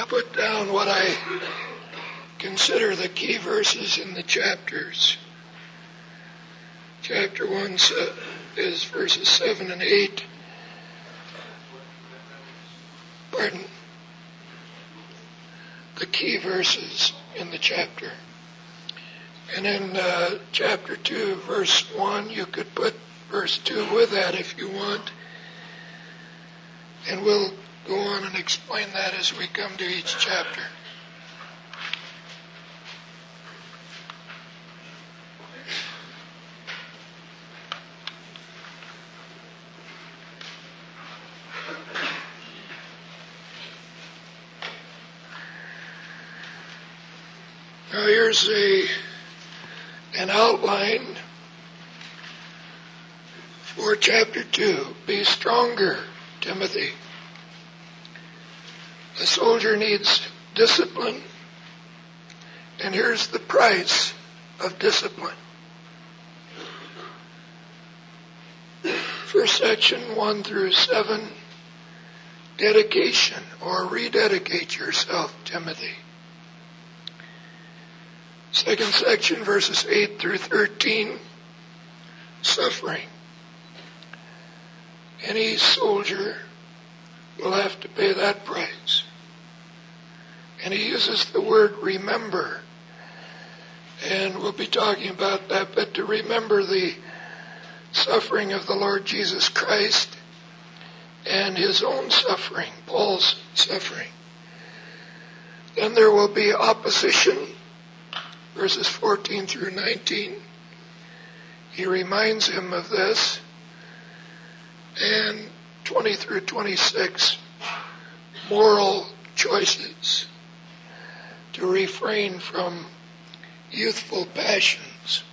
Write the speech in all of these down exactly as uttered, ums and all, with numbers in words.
I put down what I consider the key verses in the chapters. Chapter one is verses seven and eight. Pardon. The key verses in the chapter. And in uh, chapter two, verse one, you could put verse two with that if you want. And we'll go on and explain that as we come to each chapter. Now here's a an outline for chapter two. Be stronger, Timothy. A soldier needs discipline, and here's the price of discipline. First section, one through seven, dedication, or rededicate yourself, Timothy. Second section, verses eight through thirteen, suffering. Any soldier will have to pay that price. And he uses the word remember. And we'll be talking about that, but to remember the suffering of the Lord Jesus Christ and his own suffering, Paul's suffering. Then there will be opposition, verses fourteen through nineteen. He reminds him of this. And twenty through twenty-six, moral choices to refrain from youthful passions.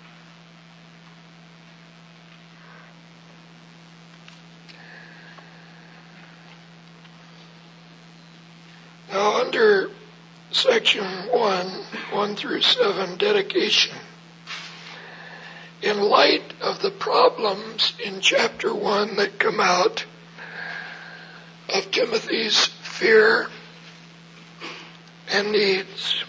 Now under section one, one through seven, dedication. In light of the problems in chapter one that come out of Timothy's fear and needs,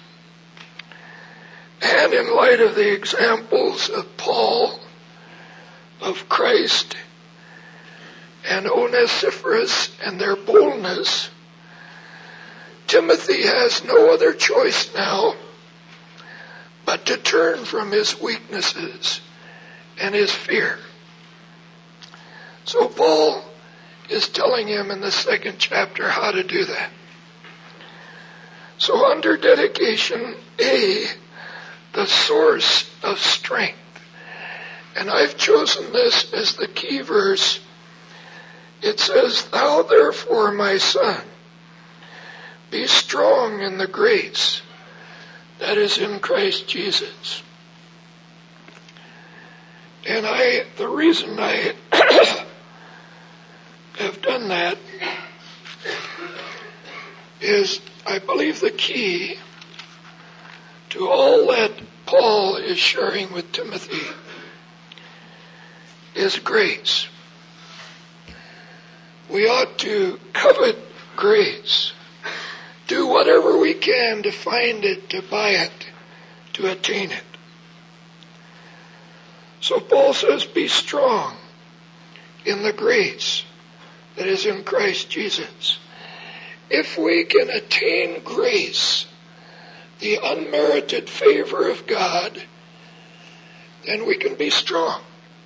and in light of the examples of Paul, of Christ, and Onesiphorus and their boldness, Timothy has no other choice now but to turn from his weaknesses and his fear. So Paul is telling him in the second chapter how to do that. So under dedication, A, the source of strength. And I've chosen this as the key verse. It says, "Thou therefore, my son, be strong in the grace that is in Christ Jesus." And I, the reason I have done that is I believe the key to all that Paul is sharing with Timothy is grace. We ought to covet grace. Do whatever we can to find it, to buy it, to attain it. So Paul says, be strong in the grace that is in Christ Jesus. If we can attain grace, the unmerited favor of God, then we can be strong.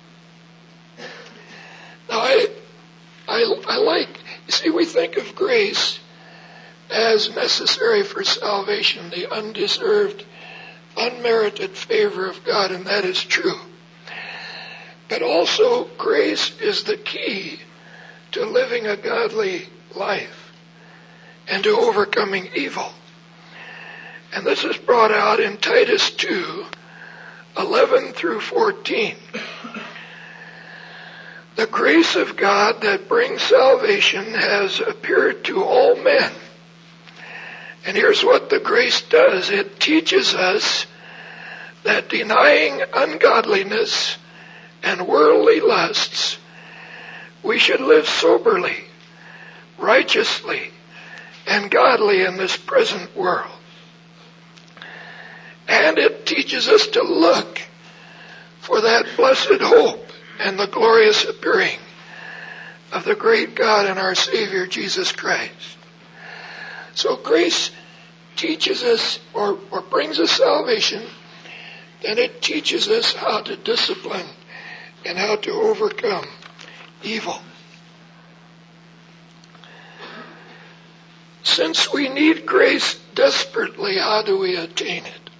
Now, I, I, I like, you see, we think of grace as necessary for salvation, the undeserved, unmerited favor of God, and that is true. But also, grace is the key to living a godly life and to overcoming evil. And this is brought out in Titus two, eleven through fourteen. The grace of God that brings salvation has appeared to all men. And here's what the grace does. It teaches us that denying ungodliness and worldly lusts, we should live soberly, righteously, and godly in this present world. And it teaches us to look for that blessed hope and the glorious appearing of the great God and our Savior, Jesus Christ. So grace teaches us or, or brings us salvation, then it teaches us how to discipline and how to overcome evil. Since we need grace desperately, how do we attain it?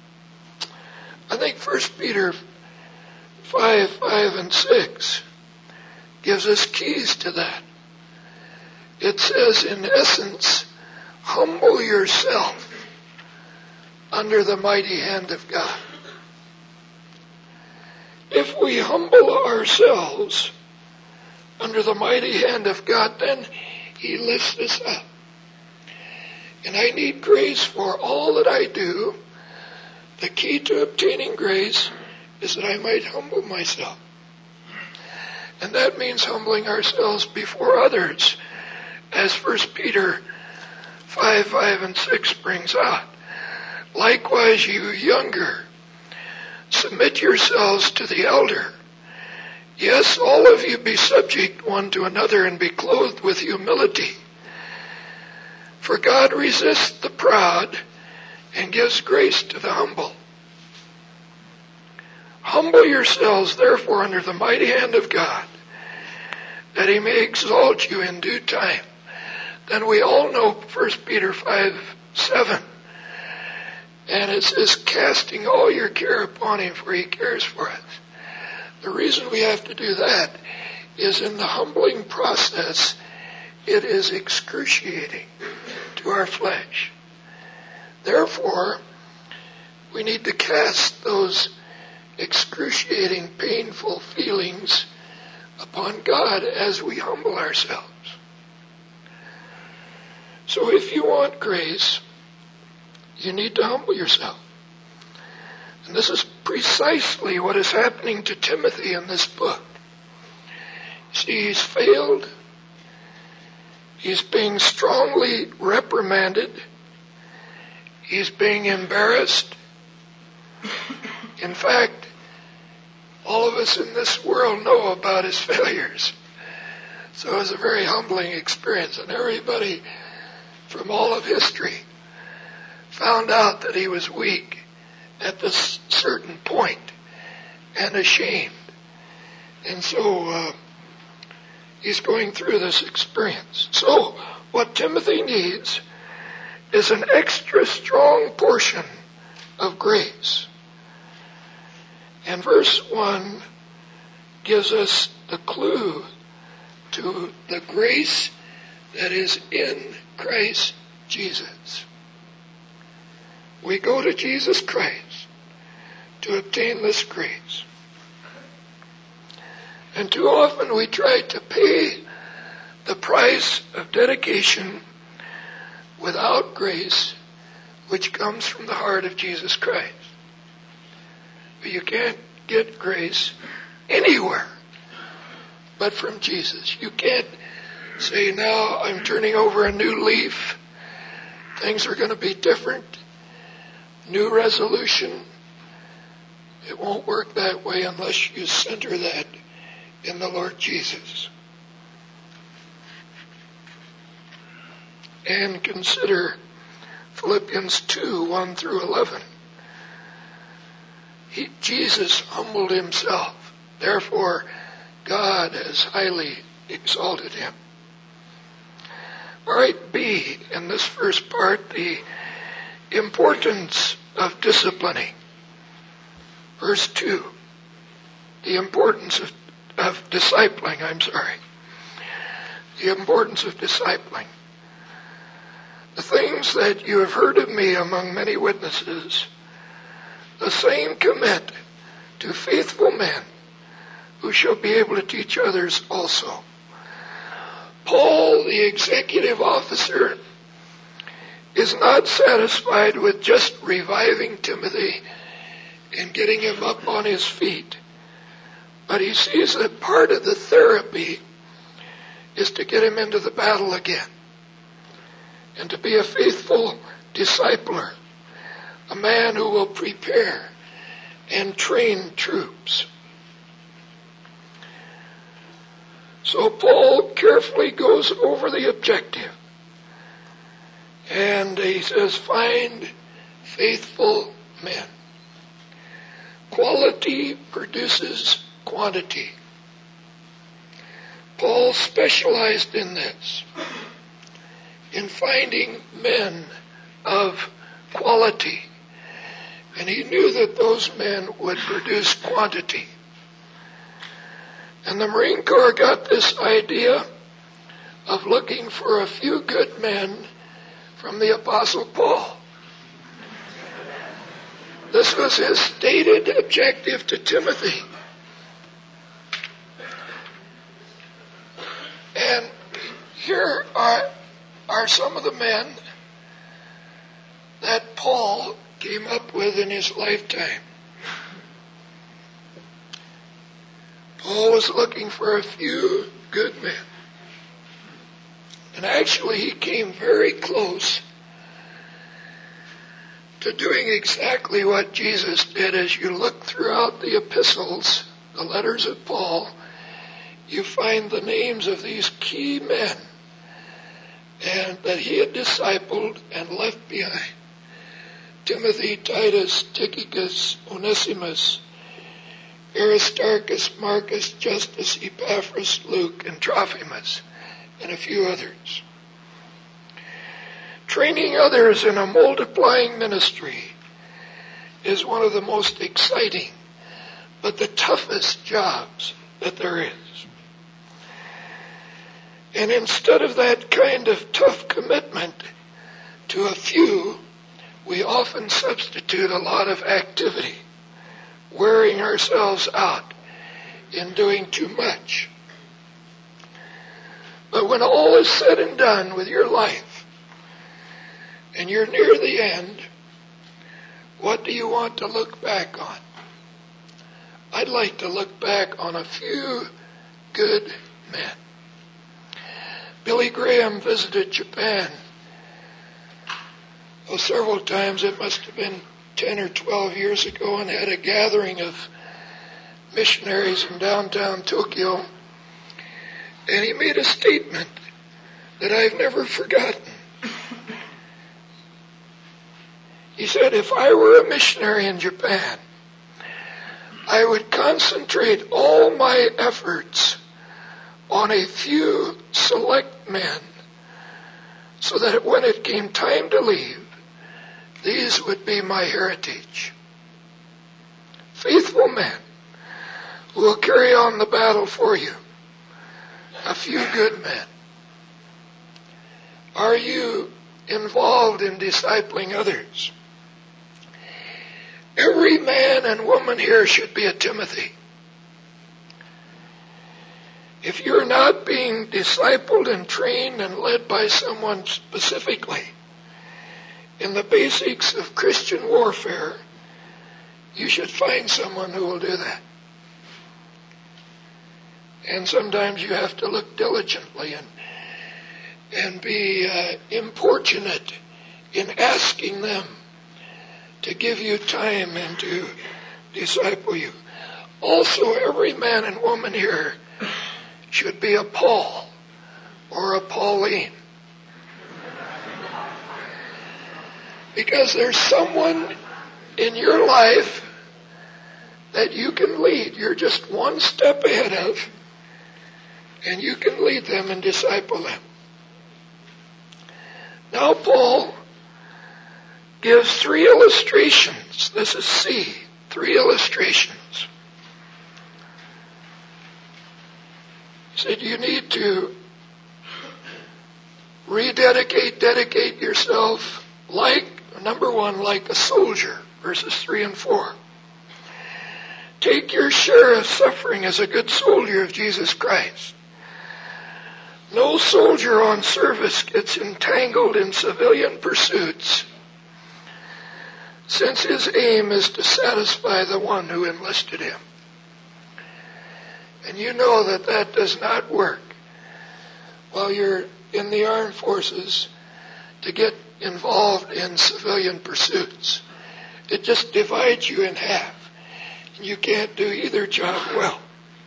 I think First Peter five, five and six gives us keys to that. It says, in essence, humble yourself under the mighty hand of God. If we humble ourselves under the mighty hand of God, then He lifts us up. And I need grace for all that I do. The key to obtaining grace is that I might humble myself. And that means humbling ourselves before others, as First Peter five, five and six brings out. Likewise, you younger, submit yourselves to the elder. Yes, all of you be subject one to another and be clothed with humility. For God resists the proud and gives grace to the humble. Humble yourselves, therefore, under the mighty hand of God, that He may exalt you in due time. Then we all know First Peter five, seven. And it says, casting all your care upon Him, for He cares for us. The reason we have to do that is in the humbling process, it is excruciating to our flesh. Therefore, we need to cast those excruciating, painful feelings upon God as we humble ourselves. So if you want grace, you need to humble yourself. And this is precisely what is happening to Timothy in this book. See, he's failed. He's being strongly reprimanded. He's being embarrassed. In fact, all of us in this world know about his failures. So it was a very humbling experience. And everybody from all of history found out that he was weak at this certain point and ashamed. And so uh, he's going through this experience. So what Timothy needs is an extra strong portion of grace. And verse one gives us the clue to the grace that is in Christ Jesus. We go to Jesus Christ to obtain this grace. And too often we try to pay the price of dedication without grace, which comes from the heart of Jesus Christ. But you can't get grace anywhere but from Jesus. You can't say, now I'm turning over a new leaf. Things are going to be different. New resolution. It won't work that way unless you center that in the Lord Jesus. And consider Philippians two, one through eleven. He, Jesus humbled himself. Therefore, God has highly exalted him. All right, B, in this first part, the importance of disciplining. Verse two, the importance of, of discipling, I'm sorry. The importance of discipling. The things that you have heard of me among many witnesses, the same commit to faithful men who shall be able to teach others also. Paul, the executive officer, is not satisfied with just reviving Timothy and getting him up on his feet, but he sees that part of the therapy is to get him into the battle again. and to be a faithful discipler, a man who will prepare and train troops. So Paul carefully goes over the objective, and he says, find faithful men. Quality produces quantity. Paul specialized in this, in finding men of quality. And he knew that those men would produce quantity. And the Marine Corps got this idea of looking for a few good men from the Apostle Paul. This was his stated objective to Timothy. And here are, are some of the men that Paul came up with in his lifetime. Paul was looking for a few good men. And actually he came very close to doing exactly what Jesus did. As you look throughout the epistles, the letters of Paul, you find the names of these key men and that he had discipled and left behind. Timothy, Titus, Tychicus, Onesimus, Aristarchus, Marcus, Justus, Epaphras, Luke, and Trophimus, and a few others. Training others in a multiplying ministry is one of the most exciting, but the toughest jobs that there is. And instead of that kind of tough commitment to a few, we often substitute a lot of activity, wearing ourselves out in doing too much. But when all is said and done with your life, and you're near the end, what do you want to look back on? I'd like to look back on a few good men. Billy Graham visited Japan well, several times. It must have been ten or twelve years ago, and had a gathering of missionaries in downtown Tokyo. And he made a statement that I've never forgotten. He said, if I were a missionary in Japan, I would concentrate all my efforts on a few select men, so that when it came time to leave, these would be my heritage. Faithful men who will carry on the battle for you. A few good men. Are you involved in discipling others? Every man and woman here should be a Timothy. If you're not being discipled and trained and led by someone specifically in the basics of Christian warfare, you should find someone who will do that. And sometimes you have to look diligently and and be uh, importunate in asking them to give you time and to disciple you. Also, every man and woman here should be a Paul or a Pauline. Because there's someone in your life that you can lead. You're just one step ahead of, and you can lead them and disciple them. Now Paul gives three illustrations. This is C, three illustrations. He said you need to rededicate, dedicate yourself like, number one, like a soldier, verses three and four. Take your share of suffering as a good soldier of Jesus Christ. No soldier on service gets entangled in civilian pursuits, since his aim is to satisfy the one who enlisted him. And you know that that does not work while you're in the armed forces, to get involved in civilian pursuits. It just divides you in half. And you can't do either job well.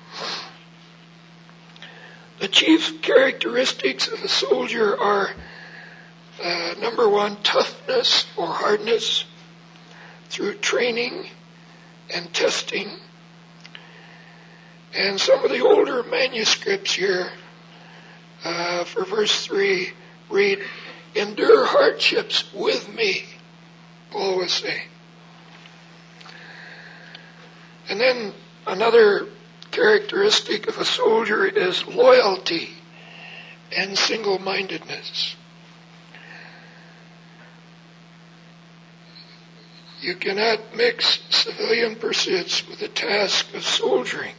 The chief characteristics of a soldier are, uh, number one, toughness or hardness through training and testing. And some of the older manuscripts here, uh, for verse three, read, endure hardships with me, Paul was saying. And then another characteristic of a soldier is loyalty and single-mindedness. You cannot mix civilian pursuits with the task of soldiering.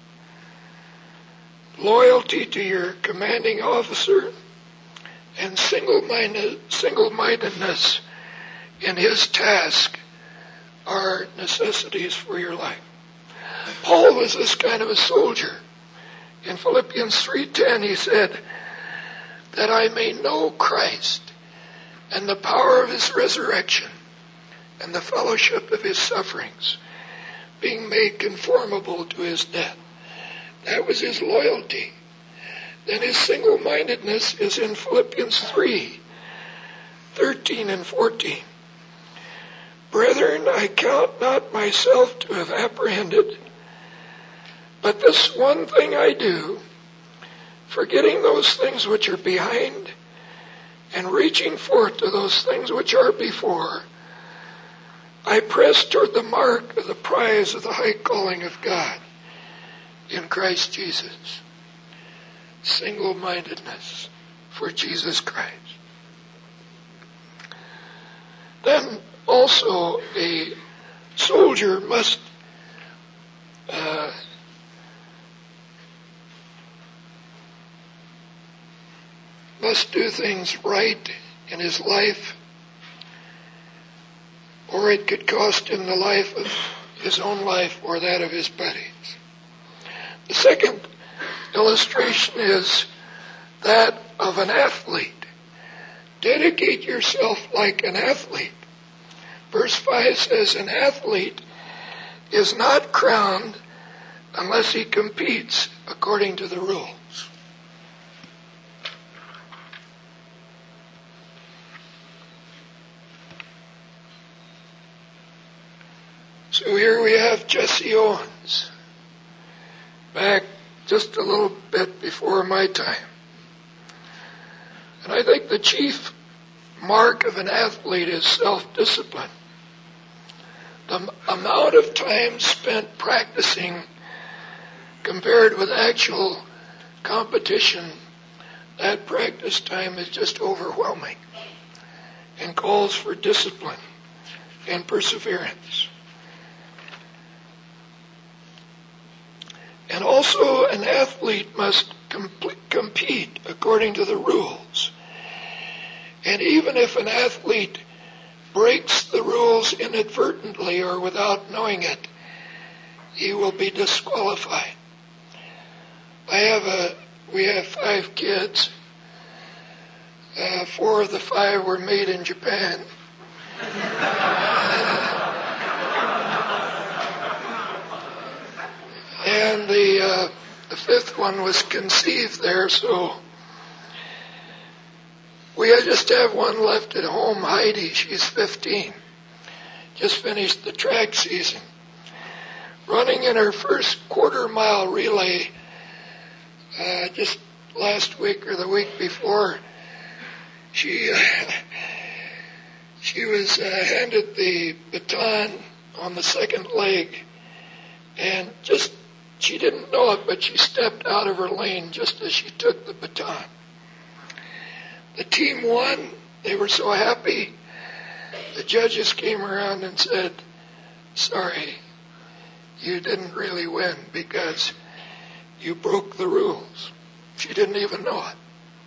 Loyalty to your commanding officer and single-minded, single-mindedness in his task are necessities for your life. Paul was this kind of a soldier. In Philippians three ten he said, that I may know Christ and the power of his resurrection and the fellowship of his sufferings, being made conformable to his death. That was his loyalty. Then his single-mindedness is in Philippians three thirteen and fourteen. Brethren, I count not myself to have apprehended, but this one thing I do, forgetting those things which are behind, and reaching forth to those things which are before, I press toward the mark of the prize of the high calling of God in Christ Jesus. Single-mindedness for Jesus Christ. Then also a soldier must uh, must do things right in his life, or it could cost him the life of his own life or that of his buddies. The second illustration is that of an athlete. Dedicate yourself like an athlete. Verse five says, an athlete is not crowned unless he competes according to the rules. So here we have Jesse Owens, back just a little bit before my time. And I think the chief mark of an athlete is self-discipline. The amount of time spent practicing compared with actual competition, that practice time is just overwhelming and calls for discipline and perseverance. And also an athlete must complete, compete according to the rules. And even if an athlete breaks the rules inadvertently or without knowing it, he will be disqualified. I have a, we have five kids. Uh, four of the five were made in Japan. And the, uh, the fifth one was conceived there, so we just have one left at home, Heidi. She's fifteen. Just finished the track season. Running in her first quarter mile relay uh, just last week or the week before, she, uh, she was uh, handed the baton on the second leg, and just she didn't know it, but she stepped out of her lane just as she took the baton. The team won. They were so happy. The judges came around and said, sorry, you didn't really win because you broke the rules. She didn't even know it.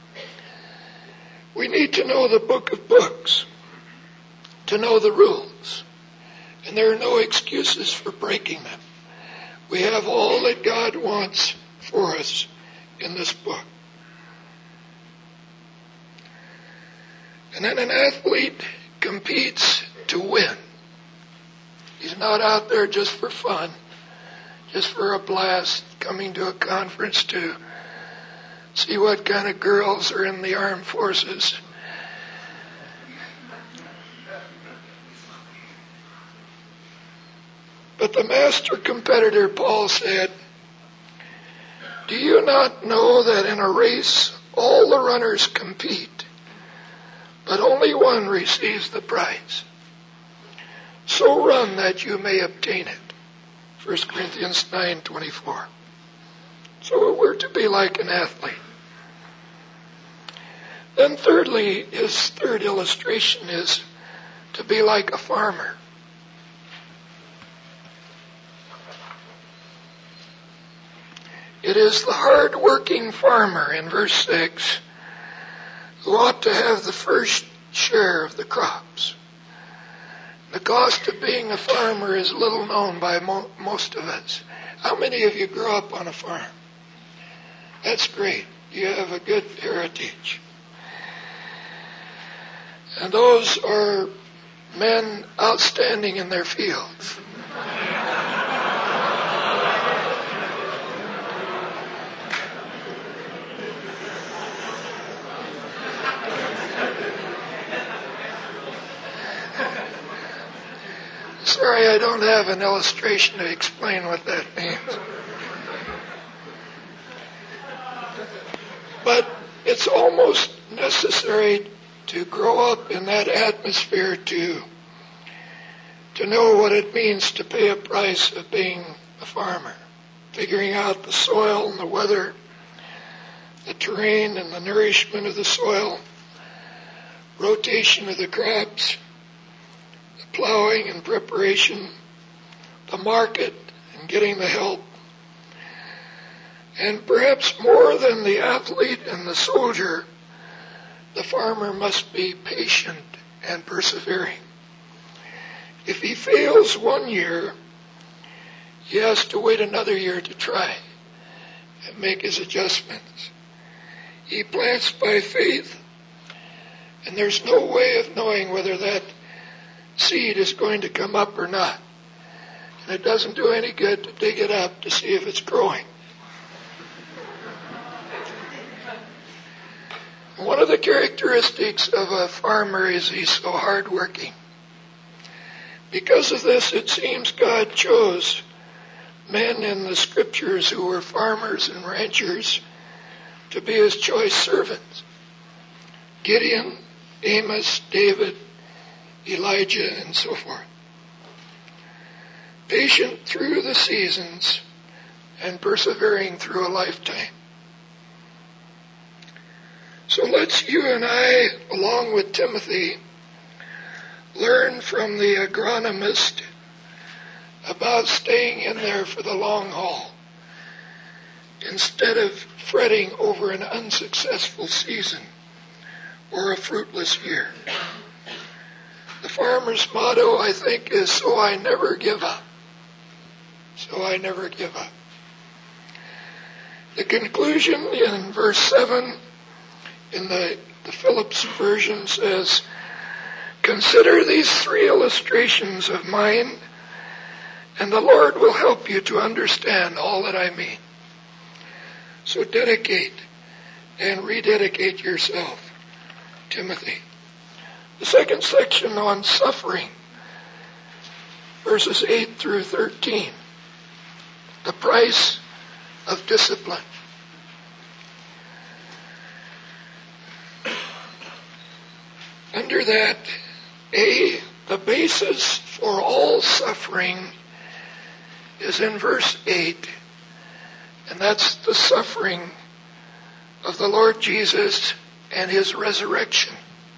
We need to know the book of books to know the rules. And there are no excuses for breaking them. We have all that God wants for us in this book. And then an athlete competes to win. He's not out there just for fun, just for a blast, coming to a conference to see what kind of girls are in the armed forces. But the master competitor, Paul said, "Do you not know that in a race all the runners compete, but only one receives the prize? So run that you may obtain it." First Corinthians nine twenty-four. So we're to be like an athlete. Then thirdly, his third illustration is to be like a farmer. It is the hard-working farmer in verse six who ought to have the first share of the crops. The cost of being a farmer is little known by mo- most of us. How many of you grew up on a farm? That's great. You have a good heritage. And those are men outstanding in their fields. Sorry, I don't have an illustration to explain what that means. But it's almost necessary to grow up in that atmosphere to, to know what it means to pay a price of being a farmer. Figuring out the soil and the weather, the terrain and the nourishment of the soil, rotation of the crops, plowing and preparation, the market and getting the help. And perhaps more than the athlete and the soldier, the farmer must be patient and persevering. If he fails one year, he has to wait another year to try and make his adjustments. He plants by faith, and there's no way of knowing whether that seed is going to come up or not. And it doesn't do any good to dig it up to see if it's growing. One of the characteristics of a farmer is he's so hardworking. Because of this, it seems God chose men in the scriptures who were farmers and ranchers to be his choice servants. Gideon, Amos, David, Elijah, and so forth. Patient through the seasons and persevering through a lifetime. So let's you and I, along with Timothy, learn from the agronomist about staying in there for the long haul instead of fretting over an unsuccessful season or a fruitless year. The farmer's motto, I think, is, so I never give up. So I never give up. The conclusion in verse seven in the, the Phillips version says, consider these three illustrations of mine, and the Lord will help you to understand all that I mean. So dedicate and rededicate yourself, Timothy. The second section on suffering, verses eight through thirteen. The price of discipline. Under that, A, the basis for all suffering is in verse eight, and that's the suffering of the Lord Jesus and his resurrection.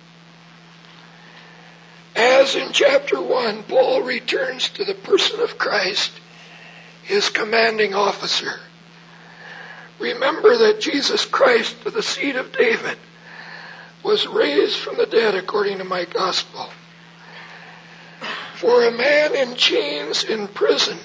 As in chapter one, Paul returns to the person of Christ, his commanding officer. Remember that Jesus Christ, the seed of David, was raised from the dead according to my gospel. For a man in chains in prison,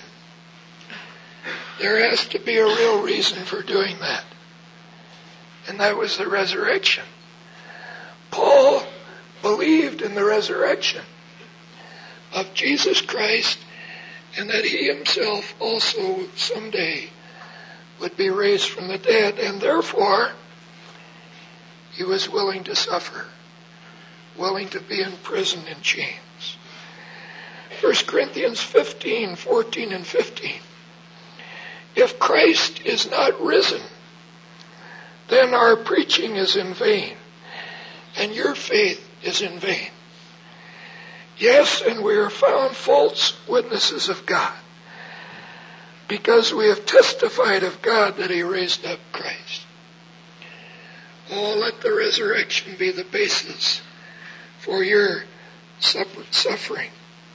there has to be a real reason for doing that. And that was the resurrection. Paul believed in the resurrection of Jesus Christ, and that he himself also someday would be raised from the dead, and therefore he was willing to suffer, willing to be in prison in chains. First Corinthians fifteen, fourteen and fifteen. If Christ is not risen, then our preaching is in vain, and your faith is in vain. Yes, and we are found false witnesses of God, because we have testified of God that he raised up Christ. Oh, let the resurrection be the basis for your suffering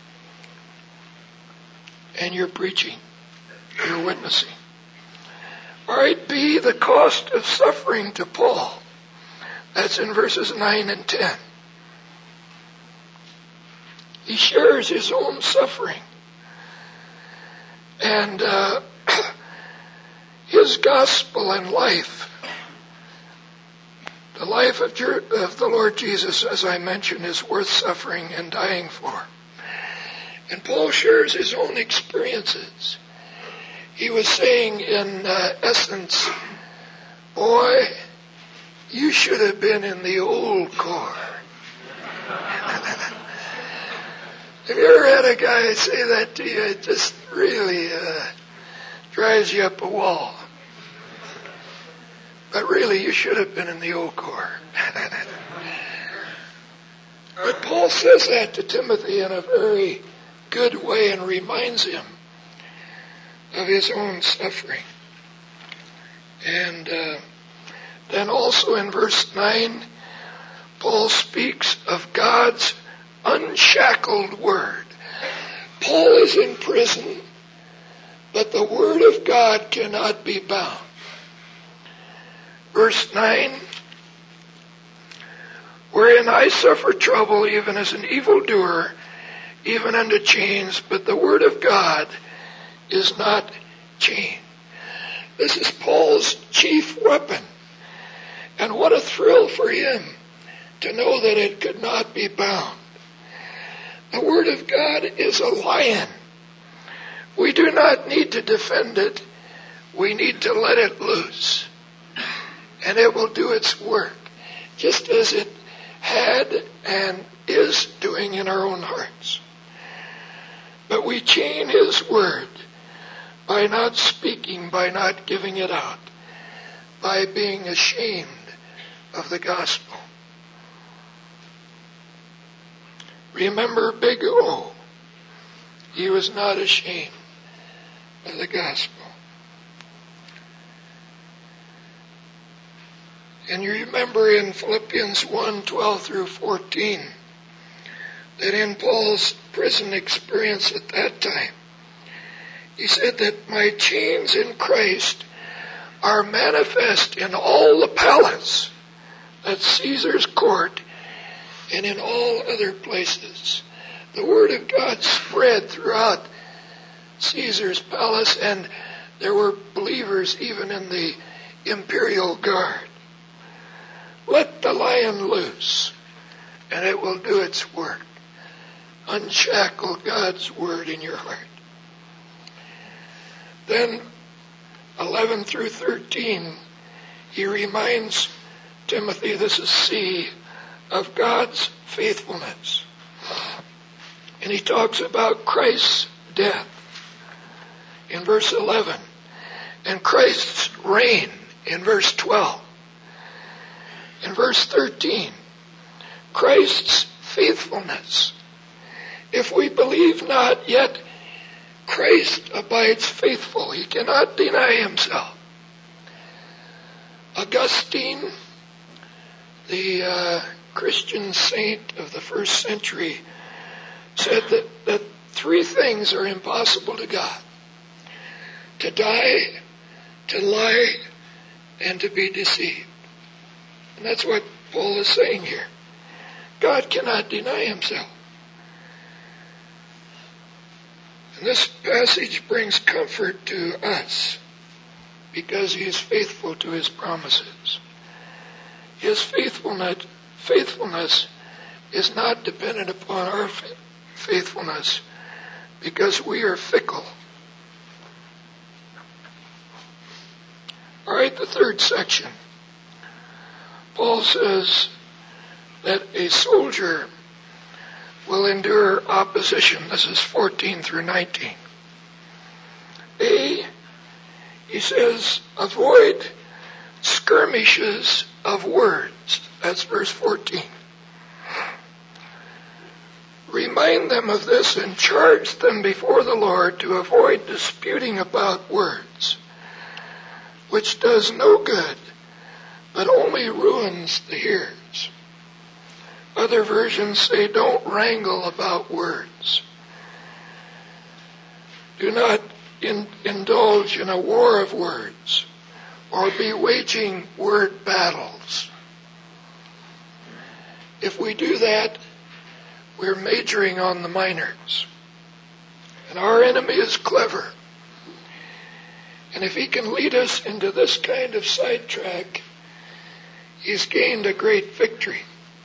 and your preaching, your witnessing. All right, B, the cost of suffering to Paul. That's in verses nine and ten. He shares his own suffering. And uh, his gospel and life, the life of, of the Lord Jesus, as I mentioned, is worth suffering and dying for. And Paul shares his own experiences. He was saying, in uh, essence, boy, you should have been in the old corps. Have you ever had a guy say that to you? It just really uh, drives you up a wall. But really, you should have been in the old corps. But Paul says that to Timothy in a very good way and reminds him of his own suffering. And uh, then also in verse nine, Paul speaks of God's unshackled word. Paul is in prison, but the word of God cannot be bound. Verse nine, wherein I suffer trouble even as an evildoer, even unto chains, but the word of God is not chained. This is Paul's chief weapon. And what a thrill for him to know that it could not be bound. The word of God is a lion. We do not need to defend it. We need to let it loose. And it will do its work, just as it had and is doing in our own hearts. But we chain his word by not speaking, by not giving it out, by being ashamed of the gospel. Remember Big O. He was not ashamed of the gospel. And you remember in Philippians one, twelve through fourteen, that in Paul's prison experience at that time, he said that my chains in Christ are manifest in all the palace, that's Caesar's court, and in all other places. The word of God spread throughout Caesar's palace, and there were believers even in the imperial guard. Let the lion loose, and it will do its work. Unshackle God's word in your heart. Then, eleven through thirteen, he reminds Timothy, this is C, of God's faithfulness. And he talks about Christ's death in verse eleven, and Christ's reign in verse twelve. In verse thirteen, Christ's faithfulness. If we believe not, yet Christ abides faithful. He cannot deny himself. Augustine, the uh, Christian saint of the first century, said that, that three things are impossible to God: to die, to lie, and to be deceived. And that's what Paul is saying here. God cannot deny himself. And this passage brings comfort to us because he is faithful to his promises. His faithfulness, faithfulness is not dependent upon our faithfulness, because we are fickle. All right, the third section. Paul says that a soldier will endure opposition. This is fourteen through nineteen. A, he says, avoid skirmishes of words. That's verse fourteen. Remind them of this and charge them before the Lord to avoid disputing about words, which does no good, but only ruins the hearers. Other versions say, don't wrangle about words. Do not in, indulge in a war of words, or be waging word battles. If we do that, we're majoring on the minors. And our enemy is clever. And if he can lead us into this kind of sidetrack, he's gained a great victory.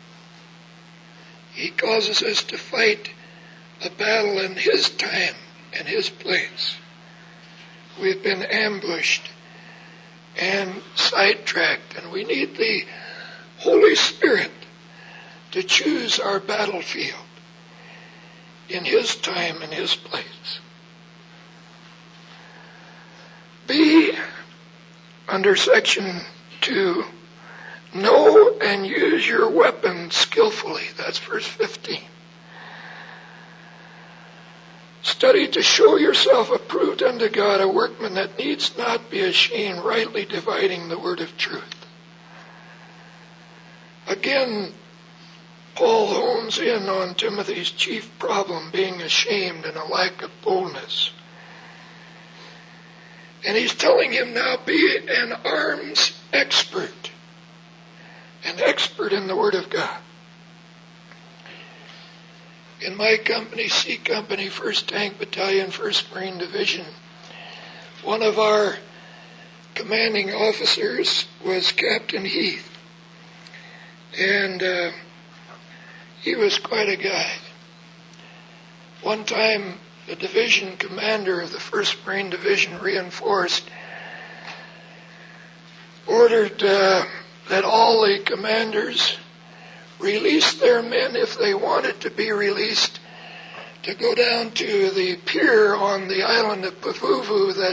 He causes us to fight a battle in his time and his place. We've been ambushed and sidetracked, and we need the Holy Spirit to choose our battlefield in his time and his place. B, under section two, know and use your weapons skillfully. That's verse fifteen. Study to show yourself approved unto God, a workman that needs not be ashamed, rightly dividing the word of truth. Again, Paul hones in on Timothy's chief problem, being ashamed and a lack of boldness. And he's telling him now, be an arms expert. An expert in the Word of God. In my company, C Company, first Tank Battalion, first Marine Division, one of our commanding officers was Captain Heath. And uh, he was quite a guy. One time, the division commander of the first Marine Division, reinforced, ordered uh, that all the commanders release their men, if they wanted to be released, to go down to the pier on the island of Pavuvu that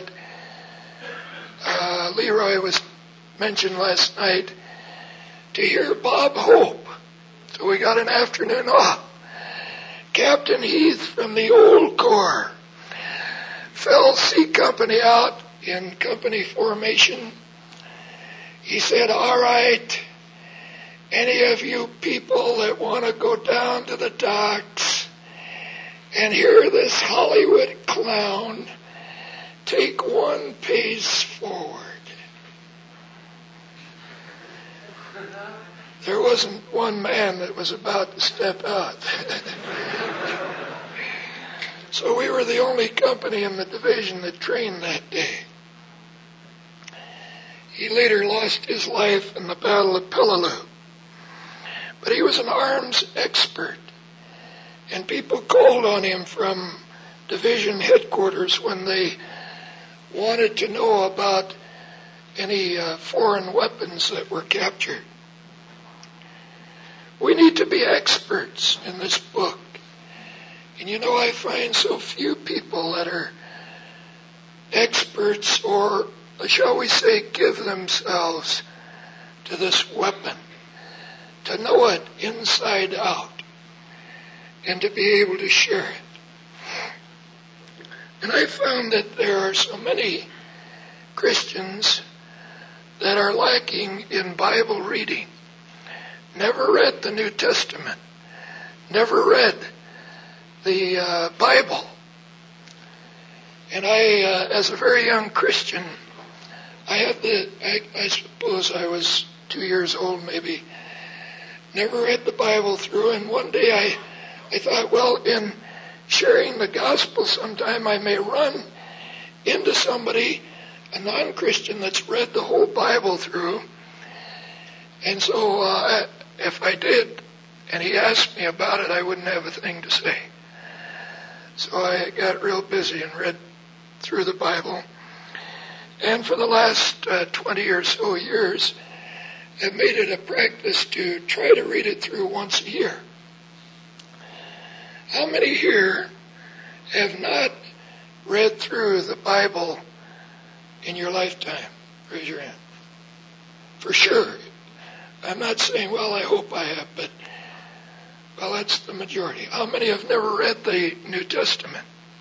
uh, Leroy was mentioned last night, to hear Bob Hope. So we got an afternoon off. Captain Heath from the Old Corps fell C Company out in company formation. He said, all right, any of you people that want to go down to the docks and hear this Hollywood clown, take one pace forward. There wasn't one man that was about to step out. So we were the only company in the division that trained that day. He later lost his life in the Battle of Peleliu. But he was an arms expert. And people called on him from division headquarters when they wanted to know about any uh, foreign weapons that were captured. We need to be experts in this book. And you know, I find so few people that are experts, or shall we say, give themselves to this weapon, to know it inside out, and to be able to share it. And I found that there are so many Christians that are lacking in Bible reading. Never read the New Testament. Never read the uh, Bible. And I, uh, as a very young Christian, I had the, I, I suppose I was two years old maybe, never read the Bible through, and one day I, I thought, well, in sharing the gospel sometime I may run into somebody, a non-Christian, that's read the whole Bible through. And so uh, if I did, and he asked me about it, I wouldn't have a thing to say. So I got real busy and read through the Bible. And for the last uh, twenty or so years, I've made it a practice to try to read it through once a year. How many here have not read through the Bible in your lifetime? Raise your hand. For sure. I'm not saying, well, I hope I have, but, well, that's the majority. How many have never read the New Testament?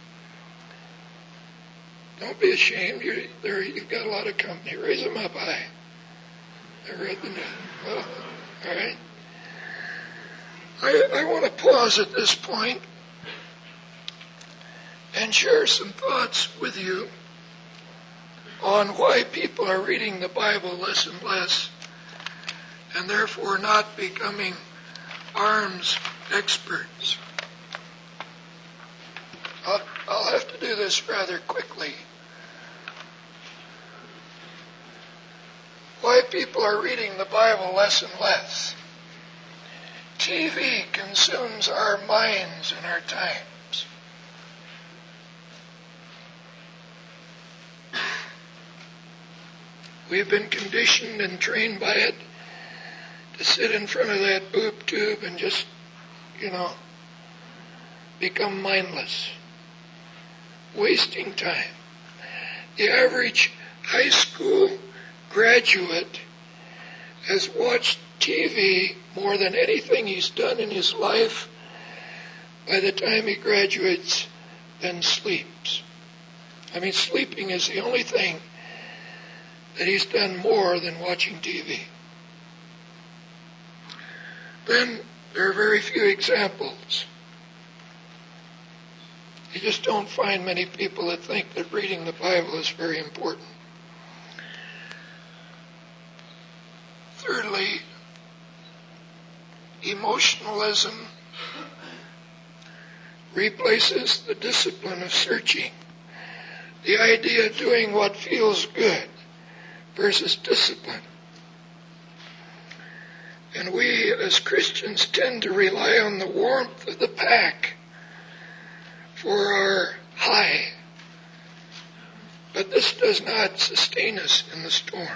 Don't be ashamed. You're, there, you've got a lot of company. Raise them up high. I read the New. Well, all right. I, I want to pause at this point and share some thoughts with you on why people are reading the Bible less and less, and therefore not becoming arms experts. I'll, I'll have to do this rather quickly. Why people are reading the Bible less and less. T V consumes our minds and our times. We've been conditioned and trained by it to sit in front of that boob tube and just, you know, become mindless, wasting time. The average high school graduate has watched T V more than anything he's done in his life. By the time he graduates, then sleeps. I mean, sleeping is the only thing that he's done more than watching T V. Then there are very few examples. You just don't find many people that think that reading the Bible is very important. Thirdly, emotionalism replaces the discipline of searching. The idea of doing what feels good versus discipline. And we as Christians tend to rely on the warmth of the pack for our high. But this does not sustain us in the storm.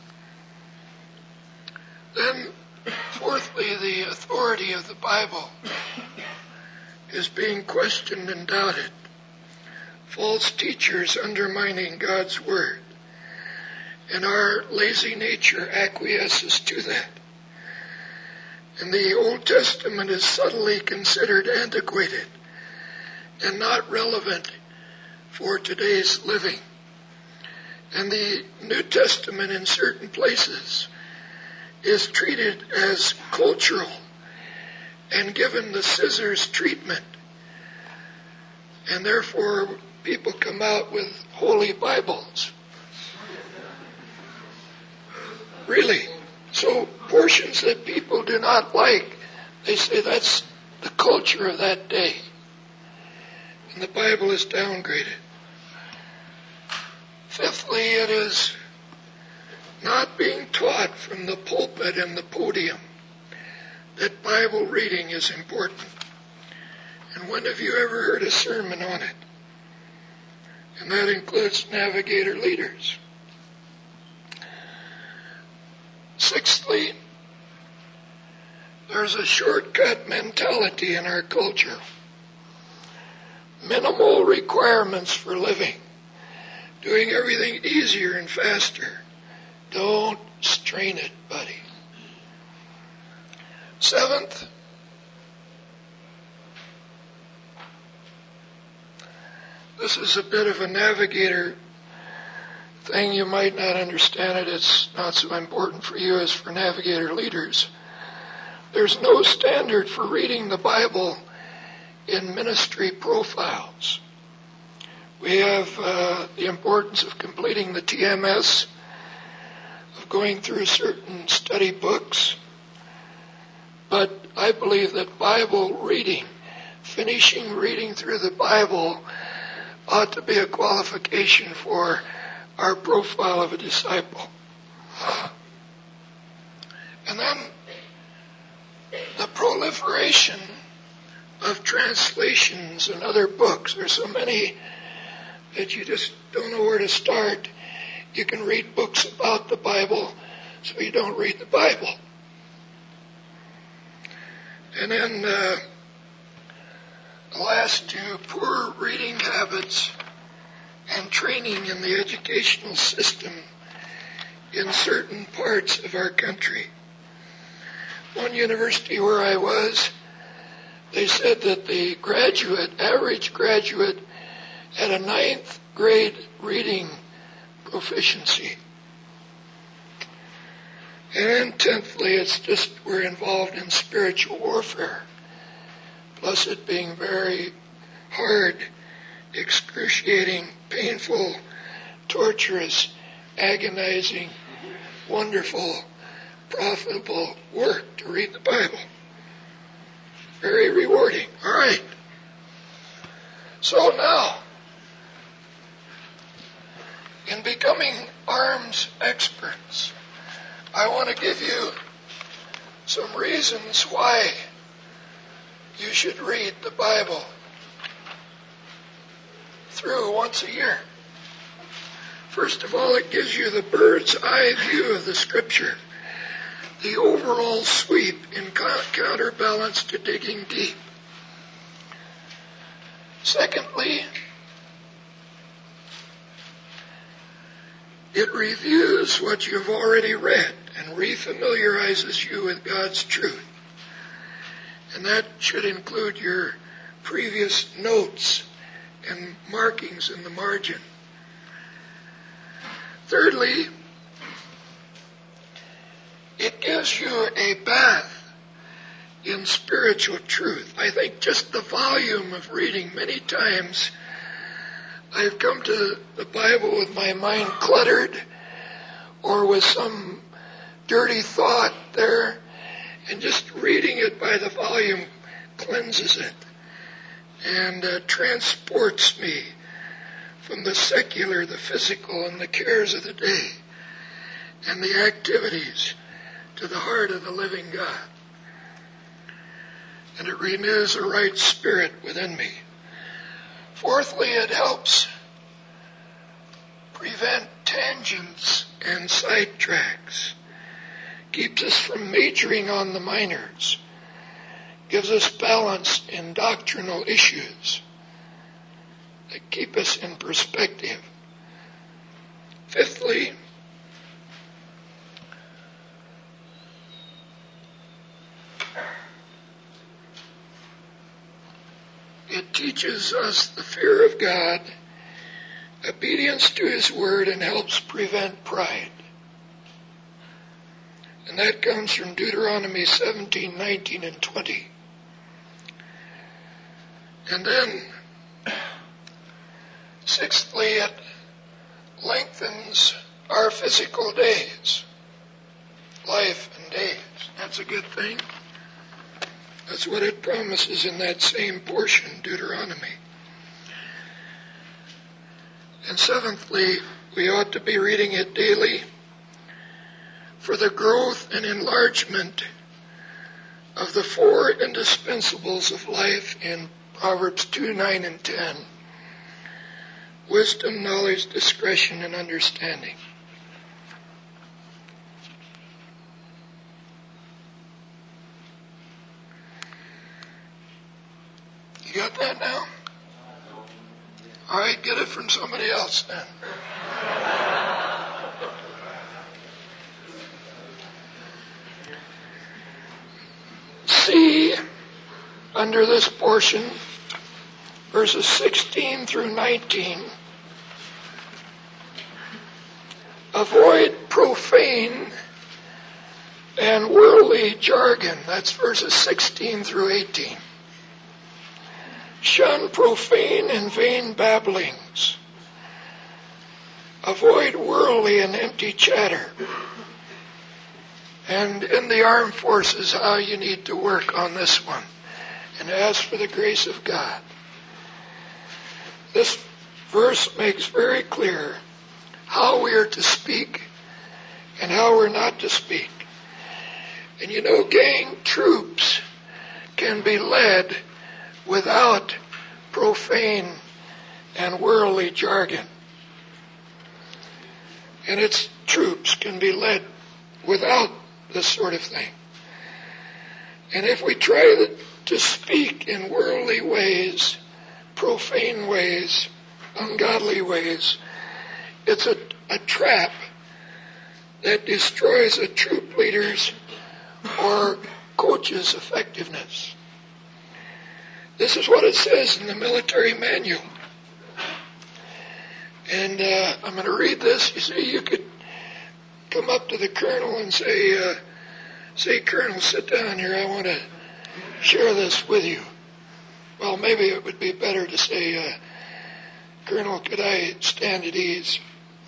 Then, fourthly, the authority of the Bible is being questioned and doubted. False teachers undermining God's Word. And our lazy nature acquiesces to that. And the Old Testament is subtly considered antiquated and not relevant for today's living. And the New Testament in certain places is treated as cultural and given the scissors treatment. And therefore people come out with holy Bibles. Really. So portions that people do not like, they say that's the culture of that day. And the Bible is downgraded. Fifthly, it is not being taught from the pulpit and the podium that Bible reading is important. And when have you ever heard a sermon on it? And that includes navigator leaders. Sixthly, there's a shortcut mentality in our culture. Minimal requirements for living. Doing everything easier and faster. Don't strain it, buddy. Seventh, this is a bit of a navigator thing. You might not understand it. It's not so important for you as for navigator leaders. There's no standard for reading the Bible in ministry profiles. We have uh, the importance of completing the T M S, of going through certain study books. But I believe that Bible reading, finishing reading through the Bible, ought to be a qualification for our profile of a disciple. And then the proliferation of translations and other books. There's so many that you just don't know where to start. You can read books about the Bible, so you don't read the Bible. And then uh, the last two, poor reading habits and training in the educational system in certain parts of our country. One university where I was, they said that the graduate, average graduate, had a ninth grade reading proficiency. And then tenthly, it's just we're involved in spiritual warfare. Plus it being very hard, excruciating, painful, torturous, agonizing, wonderful, profitable work to read the Bible. Very rewarding. All right. So now, in becoming arms experts, I want to give you some reasons why you should read the Bible through once a year. First of all, it gives you the bird's eye view of the Scripture, the overall sweep in counterbalance to digging deep. Secondly, it reviews what you've already read and refamiliarizes you with God's truth. And that should include your previous notes and markings in the margin. Thirdly, it gives you a bath in spiritual truth. I think just the volume of reading, many times I've come to the Bible with my mind cluttered or with some dirty thought there, and just reading it by the volume cleanses it and uh, transports me from the secular, the physical, and the cares of the day and the activities to the heart of the living God. And it renews a right spirit within me. Fourthly, it helps prevent tangents and sidetracks. Keeps us from majoring on the minors. Gives us balance in doctrinal issues that keep us in perspective. Fifthly, it teaches us the fear of God, obedience to His Word, and helps prevent pride. And that comes from Deuteronomy seventeen, nineteen, and twenty. And then, sixthly, it lengthens our physical days, life and days. That's a good thing. That's what it promises in that same portion, Deuteronomy. And seventhly, we ought to be reading it daily for the growth and enlargement of the four indispensables of life in Proverbs two, nine, and ten. Wisdom, knowledge, discretion, and understanding. You got that now? All right, get it from somebody else then. See, under this portion, verses sixteen through nineteen, avoid profane and worldly jargon. That's verses sixteen through eighteen. Shun profane and vain babblings. Avoid worldly and empty chatter. And in the armed forces, how you need to work on this one. And ask for the grace of God. This verse makes very clear how we are to speak and how we're not to speak. And you know, gang, troops can be led without profane and worldly jargon. And its troops can be led without this sort of thing. And if we try to speak in worldly ways, profane ways, ungodly ways, it's a, a trap that destroys a troop leader's or coach's effectiveness. This is what it says in the military manual. And uh, I'm going to read this. You see, you could come up to the colonel and say, uh, say, Colonel, sit down here. I want to share this with you. Well, maybe it would be better to say, uh, Colonel, could I stand at ease?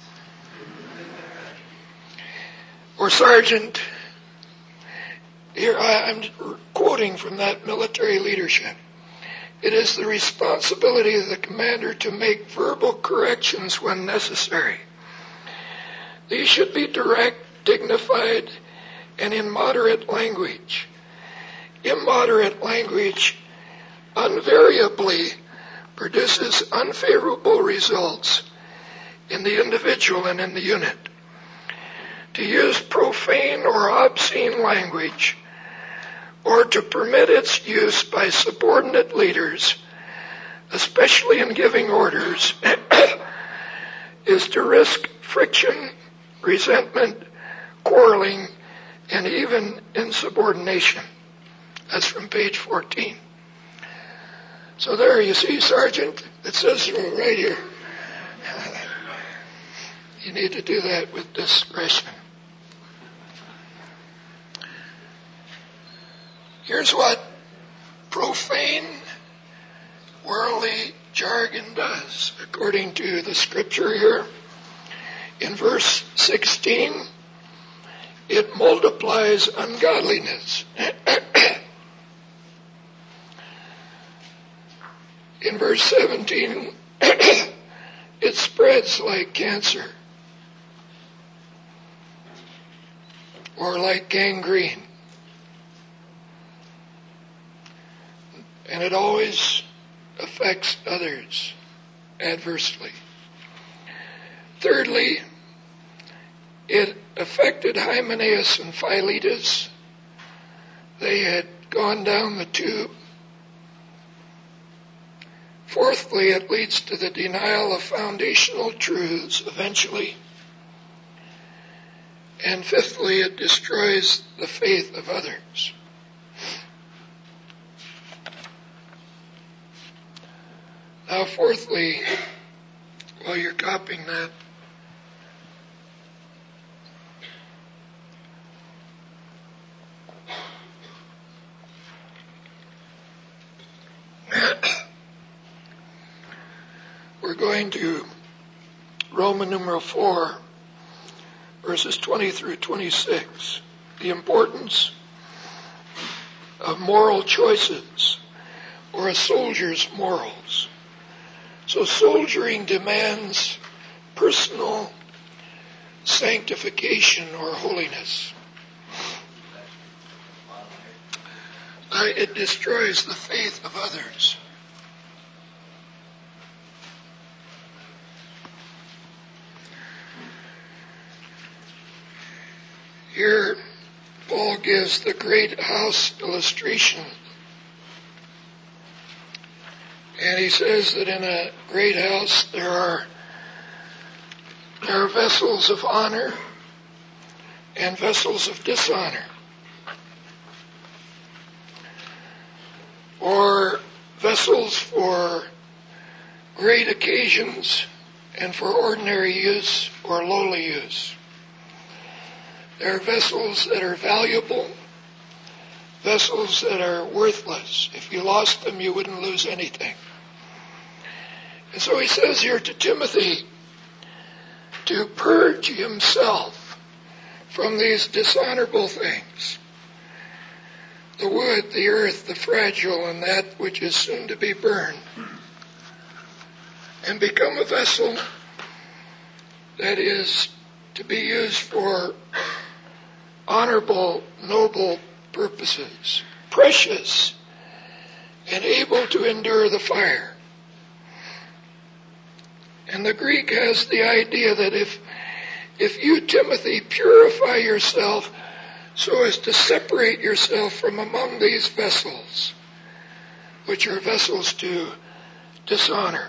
Or Sergeant, here I, I'm quoting from that military leadership. It is the responsibility of the commander to make verbal corrections when necessary. These should be direct, dignified, and in moderate language. Immoderate language invariably produces unfavorable results in the individual and in the unit. To use profane or obscene language, or to permit its use by subordinate leaders, especially in giving orders, is to risk friction, resentment, quarreling, and even insubordination. That's from page fourteen. So there you see, Sergeant, it says right here. You need to do that with discretion. Here's what profane, worldly jargon does, according to the scripture here. In verse sixteen, it multiplies ungodliness. In verse seventeen, it spreads like cancer or like gangrene. And it always affects others adversely. Thirdly, it affected Hymenaeus and Philetus. They had gone down the tube. Fourthly, it leads to the denial of foundational truths eventually. And fifthly, it destroys the faith of others. Now, fourthly, while you're copying that, we're going to Roman numeral four, verses twenty through twenty-six. The importance of moral choices, or a soldier's morals. So soldiering demands personal sanctification or holiness. Uh, it destroys the faith of others. Here, Paul gives the great house illustration. And he says that in a great house there are, there are vessels of honor and vessels of dishonor. Or vessels for great occasions and for ordinary use or lowly use. There are vessels that are valuable, vessels that are worthless. If you lost them, you wouldn't lose anything. And so he says here to Timothy to purge himself from these dishonorable things. The wood, the earth, the fragile, and that which is soon to be burned. And become a vessel that is to be used for honorable, noble purposes. Precious and able to endure the fire. And the Greek has the idea that if, if you, Timothy, purify yourself so as to separate yourself from among these vessels, which are vessels to dishonor.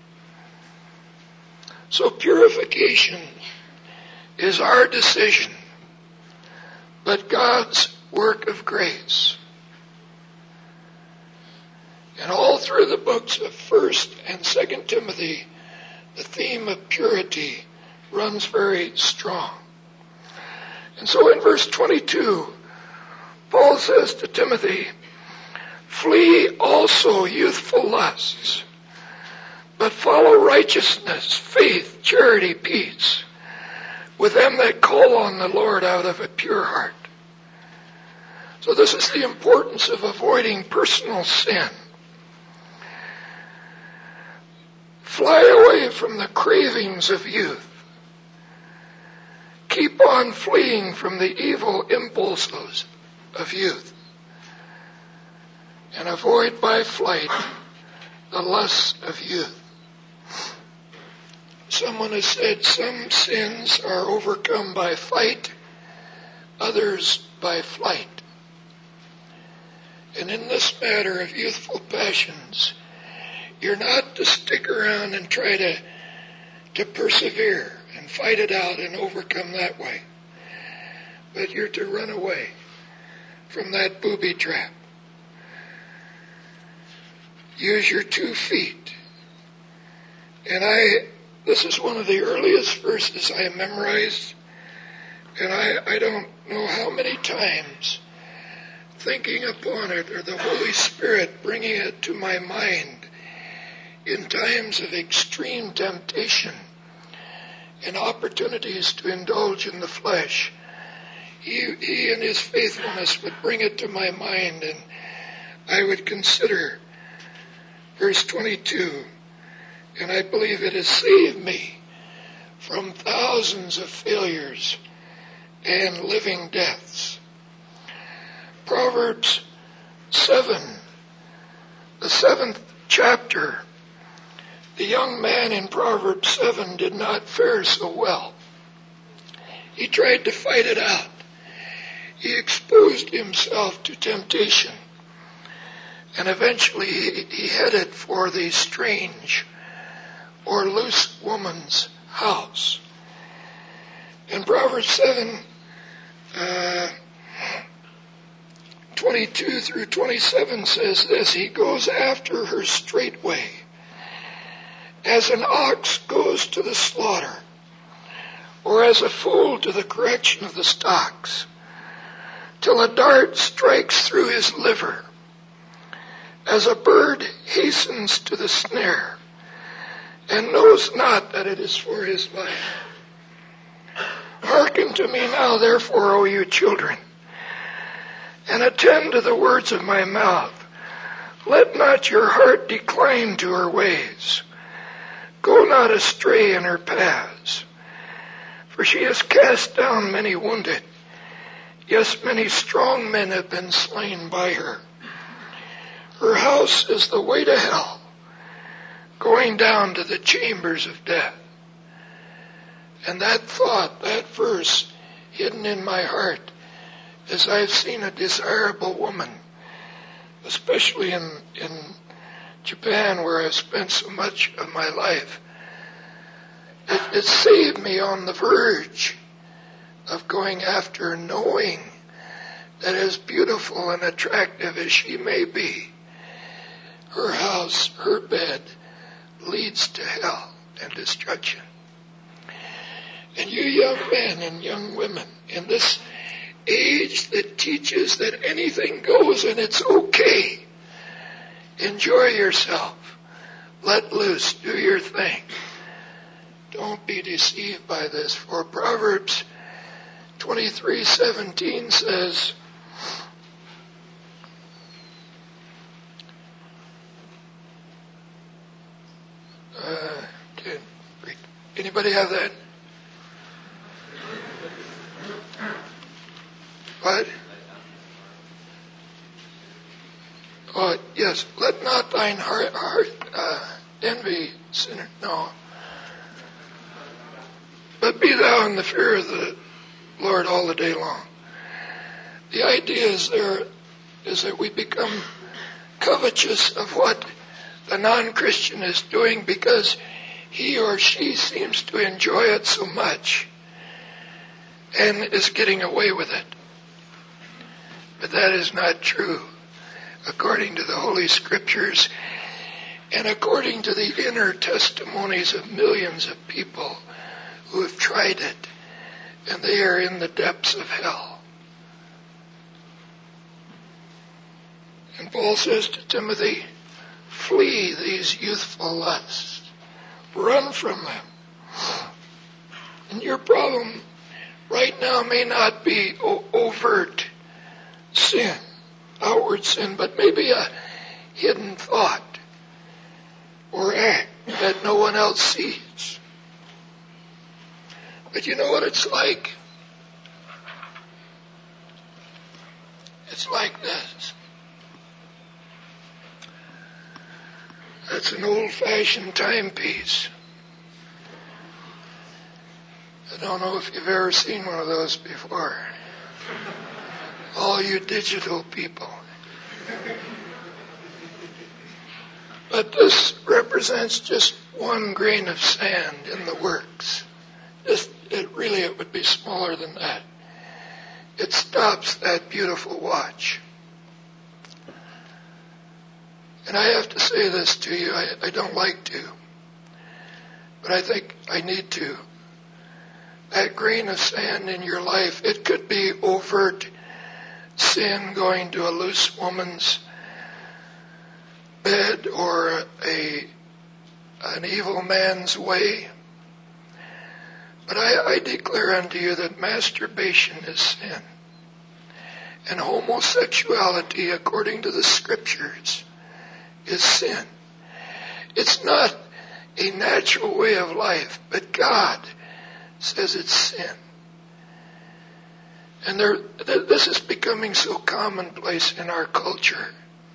So purification is our decision, but God's work of grace. And all through the books of First and Second Timothy, the theme of purity runs very strong. And so in verse twenty-two, Paul says to Timothy, flee also youthful lusts, but follow righteousness, faith, charity, peace, with them that call on the Lord out of a pure heart. So this is the importance of avoiding personal sin. Fly away from the cravings of youth. Keep on fleeing from the evil impulses of youth. And avoid by flight the lusts of youth. Someone has said some sins are overcome by fight, others by flight. And in this matter of youthful passions, you're not to stick around and try to, to persevere and fight it out and overcome that way. But you're to run away from that booby trap. Use your two feet. And I, this is one of the earliest verses I memorized, and I, I don't know how many times thinking upon it, or the Holy Spirit bringing it to my mind in times of extreme temptation and opportunities to indulge in the flesh. He, he in his faithfulness would bring it to my mind, and I would consider verse twenty-two, and I believe it has saved me from thousands of failures and living deaths. Proverbs seven, the seventh chapter, the young man in Proverbs seven did not fare so well. He tried to fight it out. He exposed himself to temptation. And eventually he, he headed for the strange or loose woman's house. And Proverbs seven, uh, twenty-two through twenty-seven says this, he goes after her straightway, as an ox goes to the slaughter, or as a fool to the correction of the stocks, till a dart strikes through his liver, as a bird hastens to the snare, and knows not that it is for his life. Hearken to me now, therefore, O you children, and attend to the words of my mouth. Let not your heart decline to her ways. Go not astray in her paths. For she has cast down many wounded. Yes, many strong men have been slain by her. Her house is the way to hell, going down to the chambers of death. And that thought, that verse, hidden in my heart, as I've seen a desirable woman, especially in, in Japan, where I've spent so much of my life, it, it saved me on the verge of going after, knowing that as beautiful and attractive as she may be, her house, her bed, leads to hell and destruction. And you young men and young women in this age that teaches that anything goes and it's okay, enjoy yourself. Let loose. Do your thing. Don't be deceived by this. For Proverbs twenty-three seventeen says, uh, did, anybody have that? What? Oh, yes. Let thine heart, heart uh, envy, sinner. No. But be thou in the fear of the Lord all the day long. The idea is there is that we become covetous of what the non-Christian is doing because he or she seems to enjoy it so much and is getting away with it. But that is not true according to the Holy Scriptures and according to the inner testimonies of millions of people who have tried it, and they are in the depths of hell. And Paul says to Timothy, flee these youthful lusts. Run from them. And your problem right now may not be o- overt sin, outward sin, but maybe a hidden thought or act that no one else sees. But you know what it's like? It's like this. That's an old-fashioned timepiece. I don't know if you've ever seen one of those before. All you digital people. But this represents just one grain of sand in the works. Just, it really, it would be smaller than that. It stops that beautiful watch. And I have to say this to you. I, I don't like to. But I think I need to. That grain of sand in your life, it could be overt sin, going to a loose woman's bed or a an evil man's way. But I, I declare unto you that masturbation is sin. And homosexuality, according to the Scriptures, is sin. It's not a natural way of life, but God says it's sin. And there, th- this is becoming so commonplace in our culture.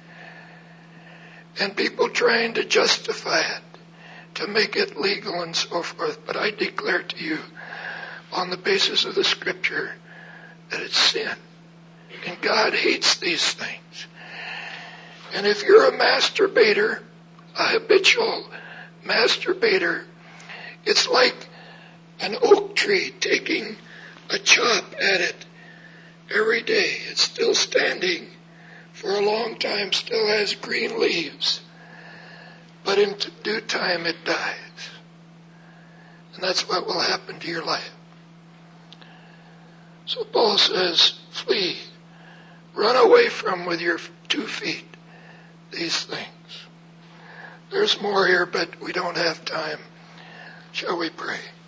And people trying to justify it, to make it legal and so forth. But I declare to you, on the basis of the Scripture, that it's sin. And God hates these things. And if you're a masturbator, a habitual masturbator, it's like an oak tree taking a chop at it every day. It's still standing for a long time, still has green leaves. But in due time it dies. And that's what will happen to your life. So Paul says, flee. Run away from with your two feet these things. There's more here, but we don't have time. Shall we pray?